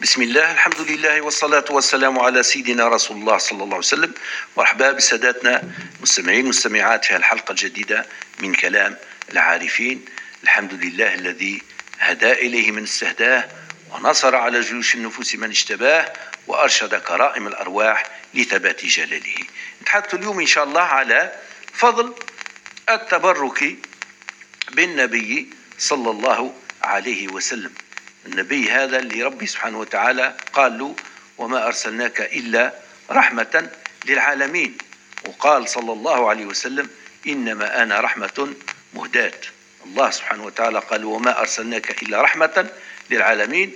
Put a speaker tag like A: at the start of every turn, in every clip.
A: بسم الله، الحمد لله، والصلاة والسلام على سيدنا رسول الله صلى الله عليه وسلم. مرحبا بساداتنا مستمعين مستمعات في الحلقة الجديدة من كلام العارفين. الحمد لله الذي هدى إليه من استهداه، ونصر على جيوش النفوس من اشتباه، وأرشد كرائم الأرواح لثبات جلاله. نتحدث اليوم إن شاء الله على فضل التبرك بالنبي صلى الله عليه وسلم. النبي هذا اللي ربي سبحانه وتعالى قال له: وما أرسلناك إلا رحمة للعالمين. وقال صلى الله عليه وسلم: إنما أنا رحمة مهداة. الله سبحانه وتعالى قال: وما أرسلناك إلا رحمة للعالمين،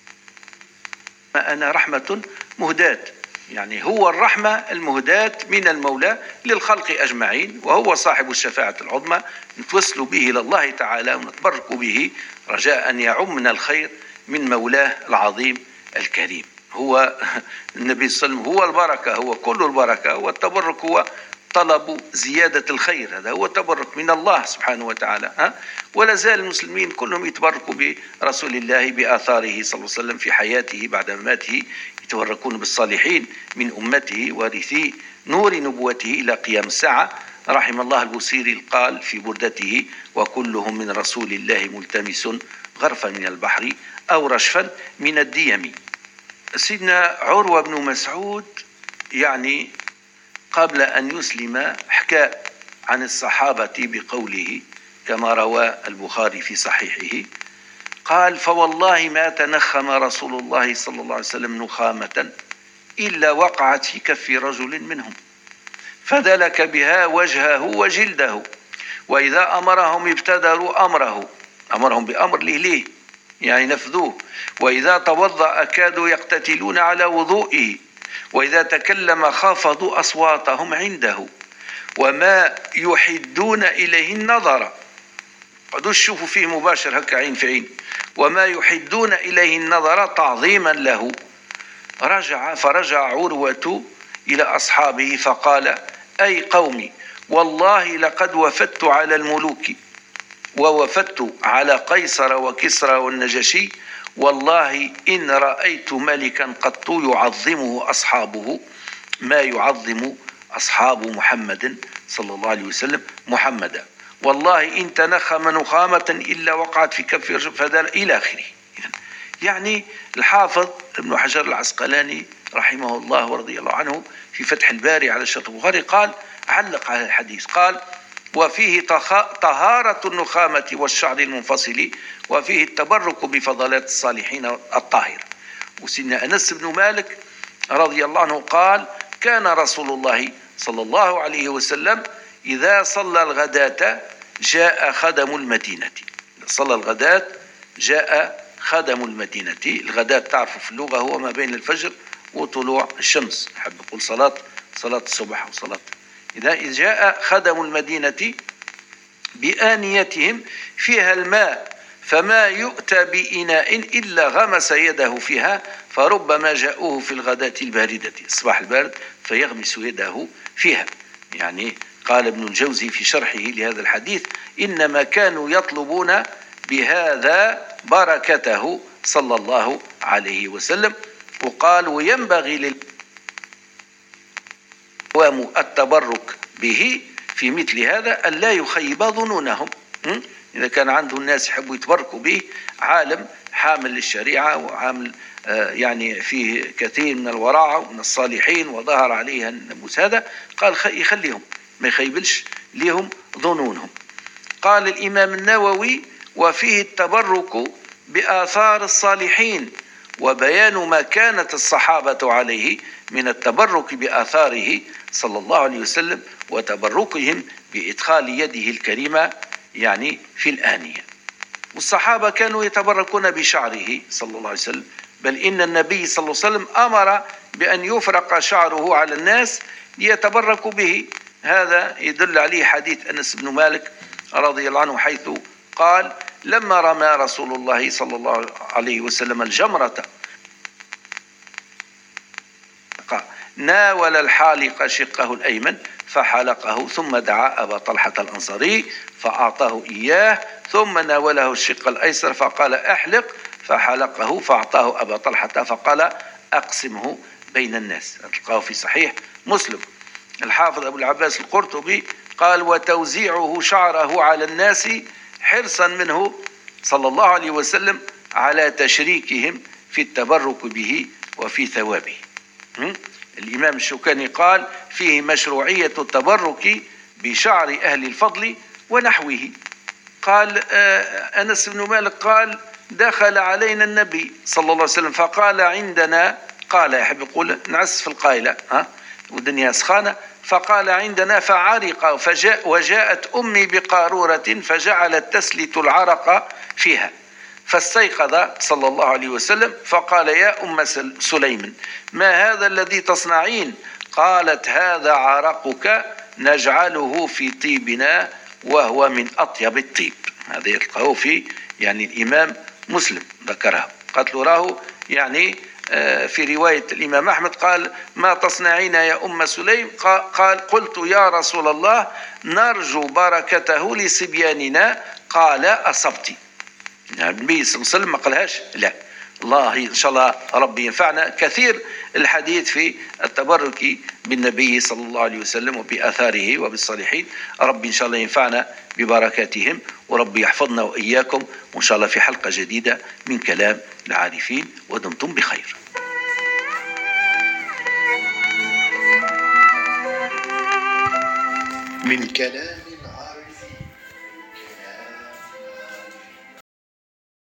A: ما أنا رحمة مهداة، يعني هو الرحمة المهداة من المولى للخلق أجمعين، وهو صاحب الشفاعة العظمى. نتوسل به إلى الله تعالى ونتبرك به رجاء أن يعمنا الخير من مولاه العظيم الكريم. هو النبي صلى الله عليه وسلم هو البركة، هو كل البركة، والتبرك هو طلب زيادة الخير، هذا هو التبرك من الله سبحانه وتعالى. ولا زال المسلمين كلهم يتبركوا برسول الله بآثاره صلى الله عليه وسلم في حياته بعد مماته، يتبركون بالصالحين من أمته وارثي نور نبوته إلى قيام الساعة. رحم الله البوصيري قال في بردته: وكلهم من رسول الله ملتمس غرفا من البحر أو رشفا من الديم. سيدنا عروة بن مسعود يعني قبل أن يسلم حكى عن الصحابة بقوله كما روى البخاري في صحيحه، قال: فوالله ما تنخم رسول الله صلى الله عليه وسلم نخامة إلا وقعت في كف رجل منهم فدلك بها وجهه وجلده، وإذا أمرهم ابتدروا أمرهم بأمر ليه يعني نفذوه، وإذا توضأ كادوا يقتتلون على وضوئه، وإذا تكلم خافضوا أصواتهم عنده، وما يحدون إليه النظر. قدوش شوفوا فيه مباشر هكا عين في عين. وما يحدون إليه النظر تعظيما له. فرجع عروة إلى أصحابه فقال: أي قومي، والله لقد وفدت على الملوك، ووفدت على قيصر وكسرى والنجشي، والله إن رأيت ملكا قط يعظمه أصحابه ما يعظم أصحاب محمد صلى الله عليه وسلم محمدا، والله إن تنخم نخامة إلا وقعت في كف فدل إلى آخره. يعني الحافظ ابن حجر العسقلاني رحمه الله ورضي الله عنه في فتح الباري على شرط البخاري قال، علق على الحديث، قال: وفيه طهارة النخامة والشعر المنفصل، وفيه التبرك بفضلات الصالحين الطاهر. وسيدنا أنس بن مالك رضي الله عنه قال: كان رسول الله صلى الله عليه وسلم إذا صلى الغداة جاء خدم المدينة. صلى الغداة جاء خدم المدينة. الغداة تعرفوا في اللغة هو ما بين الفجر وطلوع الشمس، أحب أقول صلاة الصبح وصلاة. إذا جاء خدم المدينة بآنيتهم فيها الماء، فما يؤتى بإناء إلا غمس يده فيها، فربما جاءوه في الغداة الباردة الصباح البارد فيغمس يده فيها. يعني قال ابن الجوزي في شرحه لهذا الحديث: إنما كانوا يطلبون بهذا بركته صلى الله عليه وسلم. وقال: وينبغي التبرك به في مثل هذا أن لا يخيب ظنونهم. إذا كان عنده الناس يحبوا يتبركوا به، عالم حامل للشريعة وعامل يعني فيه كثير من الورع ومن الصالحين وظهر عليها الناموس هذا، قال يخليهم ما يخيبلش لهم ظنونهم. قال الإمام النووي: وفيه التبرك بآثار الصالحين، وبيان ما كانت الصحابة عليه من التبرك بآثاره صلى الله عليه وسلم، وتبركهم بإدخال يده الكريمة يعني في الآنية. والصحابة كانوا يتبركون بشعره صلى الله عليه وسلم، بل إن النبي صلى الله عليه وسلم أمر بأن يفرق شعره على الناس ليتبركوا به. هذا يدل عليه حديث أنس بن مالك رضي الله عنه، حيث قال: لما رمى رسول الله صلى الله عليه وسلم الجمرة ناول الحالق شقه الأيمن فحلقه، ثم دعا أبا طلحة الأنصاري فأعطاه إياه، ثم ناوله الشق الأيسر فقال: أحلق، فحلقه فأعطاه أبا طلحة فقال أقسمه بين الناس. تلقاه في صحيح مسلم. الحافظ أبو العباس القرطبي قال وتوزيعه شعره على الناس حرصا منه صلى الله عليه وسلم على تشريكهم في التبرك به وفي ثوابه. الإمام الشوكاني قال فيه مشروعية التبرك بشعر أهل الفضل ونحوه. قال أنس بن مالك قال دخل علينا النبي صلى الله عليه وسلم فقال عندنا، قال يحب يقول نعس في القائلة والدنيا سخانة، فقال عندنا فعرق وجاءت أمي بقارورة فجعلت تسلت العرق فيها فاستيقظ صلى الله عليه وسلم فقال يا أم سليم ما هذا الذي تصنعين؟ قالت هذا عرقك نجعله في طيبنا وهو من أطيب الطيب. هذا يلقاه في يعني الإمام مسلم ذكرها. قالت له راه يعني في رواية الإمام أحمد قال ما تصنعين يا أم سليم؟ قال قلت يا رسول الله نرجو بركته لصبياننا. قال أصبت. يعني النبي صلى الله عليه وسلم ما قالهاش لا. الله إن شاء الله ربي ينفعنا. كثير الحديث في التبرك بالنبي صلى الله عليه وسلم وبآثاره وبالصالحين. ربي إن شاء الله ينفعنا ببركاتهم وربي يحفظنا وإياكم، وإن شاء الله في حلقة جديدة من كلام العارفين ودمتم بخير.
B: من كلام